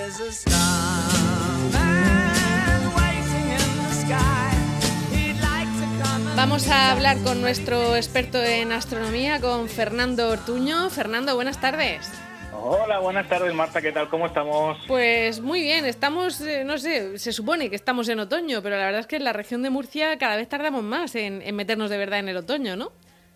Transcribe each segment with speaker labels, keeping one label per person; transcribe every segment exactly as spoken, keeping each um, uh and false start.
Speaker 1: there's a starman waiting in the sky. He'd like to come and
Speaker 2: Vamos a hablar con nuestro experto en astronomía, con Fernando Ortuño. Fernando, buenas tardes.
Speaker 3: Hola, buenas tardes, Marta, ¿qué tal? ¿Cómo estamos?
Speaker 2: Pues muy bien, estamos, eh, no sé, se supone que estamos en otoño, pero la verdad es que en la región de Murcia cada vez tardamos más en, en meternos de verdad en el otoño, ¿no?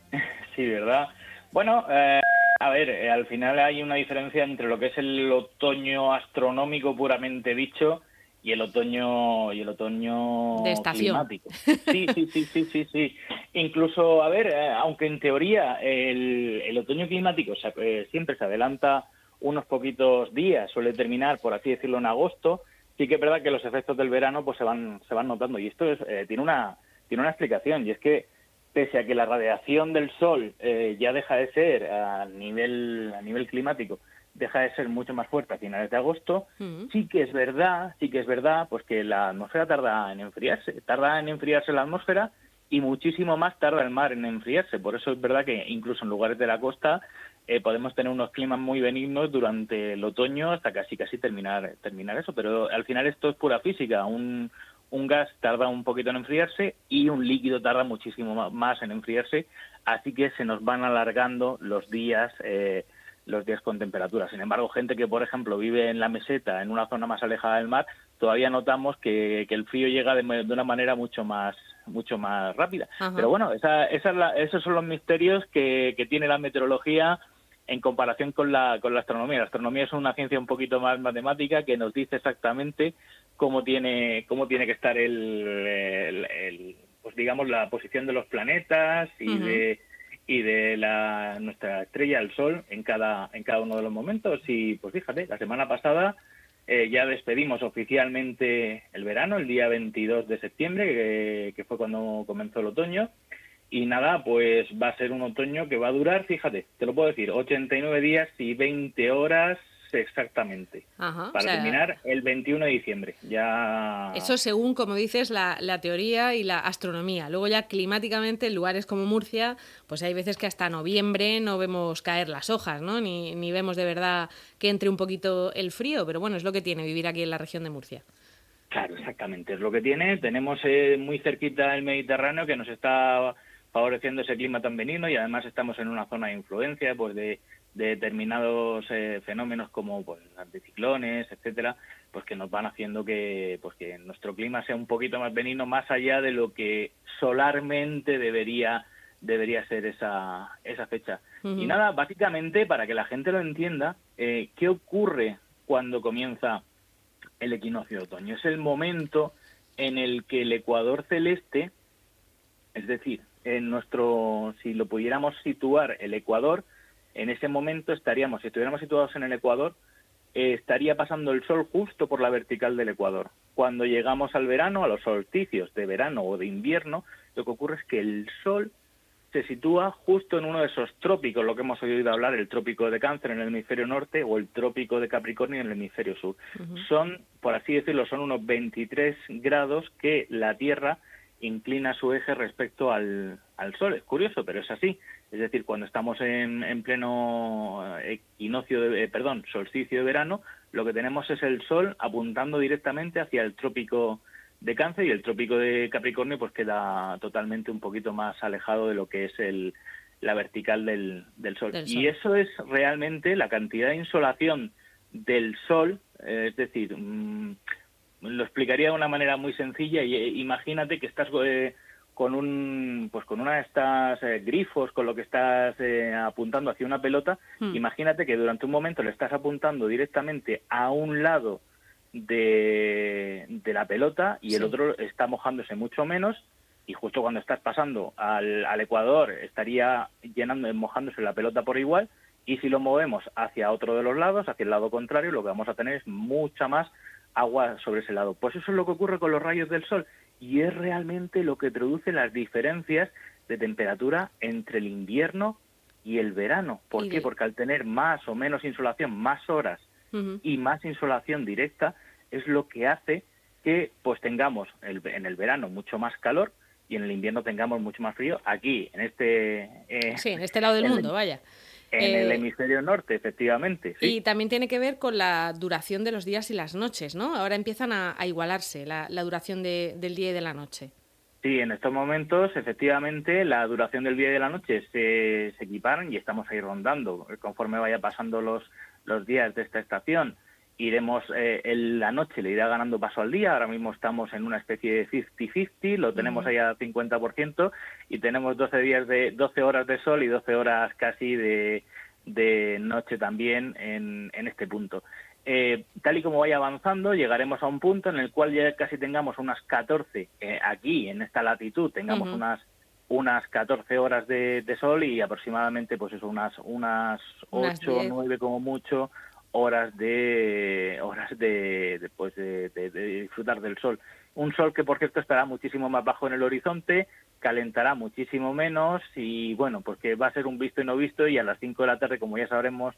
Speaker 3: Sí, ¿verdad? Bueno, eh, a ver, eh, al final hay una diferencia entre lo que es el otoño astronómico puramente dicho y el otoño y el otoño
Speaker 2: De estación.
Speaker 3: climático. Sí, sí, sí, sí, sí, sí. Incluso, a ver, eh, aunque en teoría el, el otoño climático se, eh, siempre se adelanta unos poquitos días, suele terminar, por así decirlo, en agosto, sí que es verdad que los efectos del verano pues se van se van notando y esto es, eh, tiene una tiene una explicación, y es que pese a que la radiación del sol eh, ya deja de ser a nivel a nivel climático, deja de ser mucho más fuerte a finales de agosto,
Speaker 2: Mm.
Speaker 3: sí que es verdad, sí que es verdad, pues que la atmósfera tarda en enfriarse, tarda en enfriarse la atmósfera y muchísimo más tarda el mar en enfriarse. Por eso es verdad que incluso en lugares de la costa eh, podemos tener unos climas muy benignos durante el otoño hasta casi casi terminar terminar eso. Pero al final esto es pura física. Un un gas tarda un poquito en enfriarse y un líquido tarda muchísimo más en enfriarse, así que se nos van alargando los días eh, los días con temperatura. Sin embargo, gente que, por ejemplo, vive en la meseta, en una zona más alejada del mar, todavía notamos que, que el frío llega de, de una manera mucho más mucho más rápida.
Speaker 2: Ajá.
Speaker 3: Pero bueno, esa, esa es la, esos son los misterios que, que tiene la meteorología en comparación con la con la astronomía. La astronomía es una ciencia un poquito más matemática que nos dice exactamente cómo tiene cómo tiene que estar el, el, el pues digamos la posición de los planetas y
Speaker 2: Uh-huh.
Speaker 3: de y de la nuestra estrella, el Sol, en cada en cada uno de los momentos. Y pues fíjate, la semana pasada eh, ya despedimos oficialmente el verano, el día veintidós de septiembre, que, que fue cuando comenzó el otoño. Y nada, pues va a ser un otoño que va a durar, fíjate, te lo puedo decir, ochenta y nueve días y veinte horas exactamente,
Speaker 2: Ajá,
Speaker 3: para
Speaker 2: o sea,
Speaker 3: terminar el veintiuno de diciembre. Ya.
Speaker 2: eso según, como dices, la, la teoría y la astronomía. Luego ya climáticamente, en lugares como Murcia, pues hay veces que hasta noviembre no vemos caer las hojas, ¿no? Ni, ni vemos de verdad que entre un poquito el frío, pero bueno, es lo que tiene vivir aquí en la región de Murcia.
Speaker 3: Claro, exactamente, es lo que tiene. Tenemos eh, muy cerquita el Mediterráneo, que nos está favoreciendo ese clima tan benigno, y además estamos en una zona de influencia pues de, de determinados eh, fenómenos como pues anticiclones, etcétera, pues que nos van haciendo que pues que nuestro clima sea un poquito más benigno, más allá de lo que solarmente debería debería ser esa esa fecha.
Speaker 2: Uh-huh.
Speaker 3: Y nada, básicamente, para que la gente lo entienda, eh, ¿qué ocurre cuando comienza el equinoccio de otoño? Es el momento en el que el ecuador celeste, es decir, en nuestro, si lo pudiéramos situar el ecuador, en ese momento estaríamos, si estuviéramos situados en el ecuador, eh, estaría pasando el sol justo por la vertical del ecuador. Cuando llegamos al verano, a los solsticios de verano o de invierno, lo que ocurre es que el sol se sitúa justo en uno de esos trópicos, lo que hemos oído hablar, el trópico de Cáncer en el hemisferio norte o el trópico de Capricornio en el hemisferio sur. Uh-huh. Son, por así decirlo, son unos veintitrés grados que la Tierra inclina su eje respecto al, al Sol. Es curioso, pero es así. Es decir, cuando estamos en, en pleno equinoccio, de, eh, perdón, solsticio de verano, lo que tenemos es el Sol apuntando directamente hacia el trópico de Cáncer, y el trópico de Capricornio pues queda totalmente un poquito más alejado de lo que es el la vertical del, del, sol. del Sol. Y eso es realmente la cantidad de insolación del Sol, eh, es decir, mmm, lo explicaría de una manera muy sencilla. Y, eh, imagínate que estás eh, con un pues con una de estas eh, grifos con lo que estás eh, apuntando hacia una pelota. Hmm. Imagínate que durante un momento le estás apuntando directamente a un lado de, de la pelota y sí. El otro está mojándose mucho menos, y justo cuando estás pasando al, al ecuador estaría llenando, mojándose la pelota por igual, y si lo movemos hacia otro de los lados, hacia el lado contrario, lo que vamos a tener es mucha más agua sobre ese lado. Pues eso es lo que ocurre con los rayos del sol, y es realmente lo que produce las diferencias de temperatura entre el invierno y el verano. ¿Por qué? Porque al tener más o menos insolación, más horas, Uh-huh. y más insolación directa, es lo que hace que pues tengamos el, en el verano mucho más calor y en el invierno tengamos mucho más frío. Aquí, en este...
Speaker 2: Eh, sí, en este lado del mundo,
Speaker 3: el,
Speaker 2: vaya.
Speaker 3: En
Speaker 2: Eh,
Speaker 3: el hemisferio norte, efectivamente, sí.
Speaker 2: Y también tiene que ver con la duración de los días y las noches, ¿no? Ahora empiezan a, a igualarse la, la duración de- del día y de la noche.
Speaker 3: Sí, en estos momentos, efectivamente, la duración del día y de la noche se, se equiparan y estamos ahí rondando. Conforme vaya pasando los, los días de esta estación, iremos, eh, el- la noche le irá ganando paso al día. Ahora mismo estamos en una especie de cincuenta cincuenta, lo tenemos
Speaker 2: Ujú.
Speaker 3: ahí a cincuenta por ciento y tenemos doce días de doce horas de sol y doce horas casi de, de noche también en, en este punto. Eh, tal y como vaya avanzando, llegaremos a un punto en el cual ya casi tengamos unas catorce, eh, aquí en esta latitud, tengamos
Speaker 2: Ujú.
Speaker 3: unas unas catorce horas de, de sol y aproximadamente pues eso, unas unas
Speaker 2: Unas
Speaker 3: ocho o
Speaker 2: diez.
Speaker 3: nueve como mucho horas de horas de, de, pues de, de- de disfrutar del sol. Un sol que por cierto estará muchísimo más bajo en el horizonte, calentará muchísimo menos y bueno, pues que va a ser un visto y no visto y a las cinco de la tarde, como ya sabremos,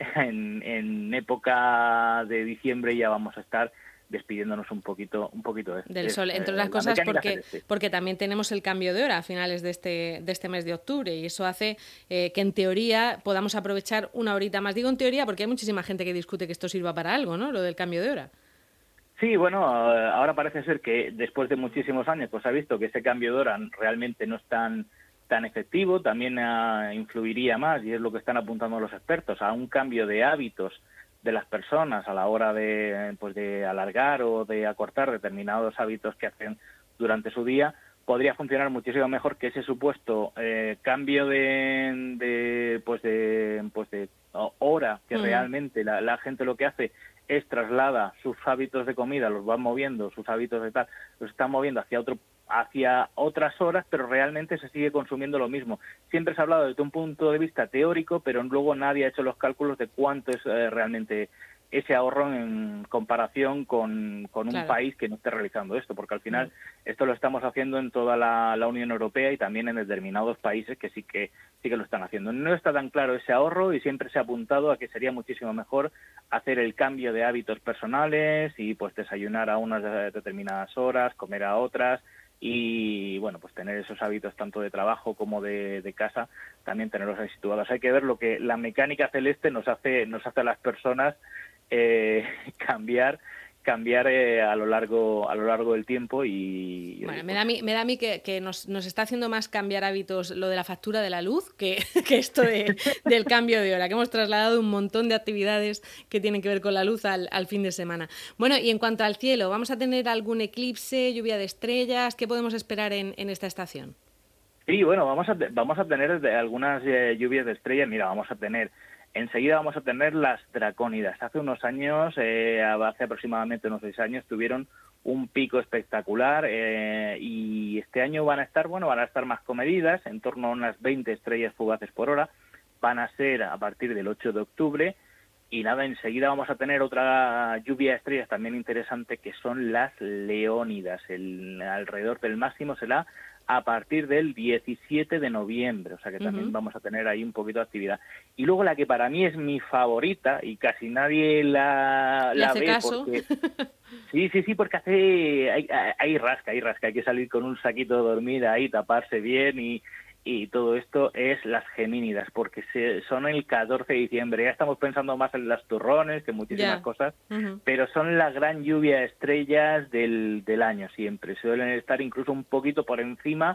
Speaker 3: en, en época de diciembre ya vamos a estar despidiéndonos un poquito un poquito de
Speaker 2: Del
Speaker 3: es,
Speaker 2: sol, entre
Speaker 3: eh,
Speaker 2: otras
Speaker 3: la
Speaker 2: cosas
Speaker 3: mecánica
Speaker 2: porque,
Speaker 3: celeste.
Speaker 2: porque también tenemos el cambio de hora a finales de este, de este mes de octubre y eso hace eh, que en teoría podamos aprovechar una horita más. Digo en teoría porque hay muchísima gente que discute que esto sirva para algo, ¿no? Lo del cambio de hora.
Speaker 3: Sí, bueno, eh, ahora parece ser que después de muchísimos años pues se ha visto que ese cambio de hora realmente no es tan tan efectivo, también eh, influiría más, y es lo que están apuntando los expertos, a un cambio de hábitos de las personas a la hora de, pues de alargar o de acortar determinados hábitos que hacen durante su día, podría funcionar muchísimo mejor que ese supuesto eh, cambio de, de, pues de, pues de hora que
Speaker 2: Mm.
Speaker 3: realmente la, la gente lo que hace es traslada sus hábitos de comida, los va moviendo, sus hábitos de tal, los está moviendo hacia otro hacia otras horas, pero realmente se sigue consumiendo lo mismo. Siempre se ha hablado desde un punto de vista teórico, pero luego nadie ha hecho los cálculos de cuánto es eh, realmente ese ahorro en comparación con, con un
Speaker 2: Claro.
Speaker 3: país que no esté realizando esto, porque al final
Speaker 2: Mm.
Speaker 3: esto lo estamos haciendo en toda la, la Unión Europea y también en determinados países que sí que sí que lo están haciendo. No está tan claro ese ahorro y siempre se ha apuntado a que sería muchísimo mejor hacer el cambio de hábitos personales y pues desayunar a unas determinadas horas, comer a otras y bueno, pues tener esos hábitos tanto de trabajo como de, de casa, también tenerlos ahí situados. Hay que ver lo que la mecánica celeste nos hace nos hace a las personas eh, cambiar cambiar eh, a lo largo a lo largo del tiempo y, y
Speaker 2: Bueno,
Speaker 3: oye,
Speaker 2: me
Speaker 3: pues,
Speaker 2: da a mí, me da a mí que, que nos, nos está haciendo más cambiar hábitos lo de la factura de la luz que, que esto de, del cambio de hora, que hemos trasladado un montón de actividades que tienen que ver con la luz al, al fin de semana. Bueno, y en cuanto al cielo, ¿vamos a tener algún eclipse, lluvia de estrellas? ¿Qué podemos esperar en, en esta estación?
Speaker 3: sí, bueno, vamos a, te- vamos a tener de- algunas eh, lluvias de estrellas. Mira, vamos a tener, enseguida vamos a tener las dracónidas. Hace unos años, eh, hace aproximadamente unos seis años, tuvieron un pico espectacular eh, y este año van a estar, bueno, van a estar más comedidas, en torno a unas veinte estrellas fugaces por hora. Van a ser a partir del ocho de octubre. Y nada, enseguida vamos a tener otra lluvia de estrellas también interesante, que son las leónidas. El, alrededor del máximo será a partir del diecisiete de noviembre, o sea que también
Speaker 2: Ujú.
Speaker 3: vamos a tener ahí un poquito de actividad. Y luego la que para mí es mi favorita, y casi nadie la,
Speaker 2: ¿Le
Speaker 3: la
Speaker 2: hace
Speaker 3: ve
Speaker 2: caso?
Speaker 3: porque... Sí, sí, sí, porque hace... Hay, hay rasca, hay rasca, hay que salir con un saquito de dormir ahí, taparse bien y... Y todo esto es las gemínidas, porque se, son el catorce de diciembre. Ya estamos pensando más en las turrones, que muchísimas
Speaker 2: Ya.
Speaker 3: cosas,
Speaker 2: Ujú.
Speaker 3: pero son la gran lluvia de estrellas del, del año siempre. Suelen estar incluso un poquito por encima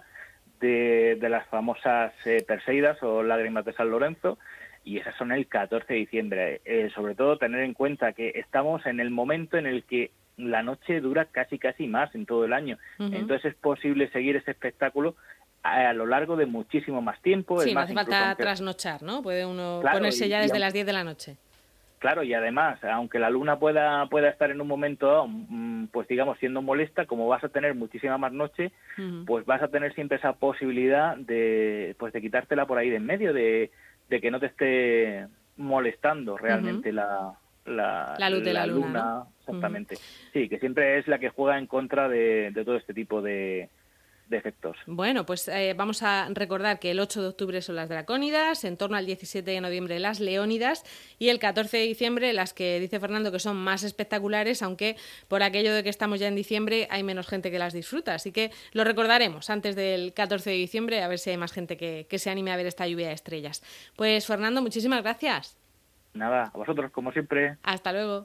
Speaker 3: de, de las famosas eh, Perseidas o lágrimas de San Lorenzo, y esas son el catorce de diciembre. Eh, sobre todo tener en cuenta que estamos en el momento en el que la noche dura casi casi más en todo el año.
Speaker 2: Ujú.
Speaker 3: Entonces es posible seguir ese espectáculo a, a lo largo de muchísimo más tiempo. Es
Speaker 2: Sí, no
Speaker 3: más,
Speaker 2: hace
Speaker 3: incluso
Speaker 2: falta
Speaker 3: aunque...
Speaker 2: trasnochar, ¿no? Puede uno
Speaker 3: Claro,
Speaker 2: ponerse
Speaker 3: y,
Speaker 2: ya
Speaker 3: y
Speaker 2: desde
Speaker 3: aunque-
Speaker 2: las diez de la noche.
Speaker 3: Claro, y además, aunque la luna pueda pueda estar en un momento, mm, pues digamos, siendo molesta, como vas a tener muchísima más noche,
Speaker 2: Ujú.
Speaker 3: pues vas a tener siempre esa posibilidad de pues de quitártela por ahí de en medio, de, de que no te esté molestando realmente la, la,
Speaker 2: La luz de la luna, ¿no?
Speaker 3: exactamente. Sí, que siempre es la que juega en contra de, de todo este tipo de, de efectos.
Speaker 2: Bueno, pues eh, vamos a recordar que el ocho de octubre son las dracónidas, en torno al diecisiete de noviembre las leónidas y el catorce de diciembre las que dice Fernando que son más espectaculares, aunque por aquello de que estamos ya en diciembre hay menos gente que las disfruta. Así que lo recordaremos antes del catorce de diciembre, a ver si hay más gente que, que se anime a ver esta lluvia de estrellas. Pues Fernando, muchísimas gracias.
Speaker 3: Nada, a vosotros, como siempre.
Speaker 2: Hasta luego.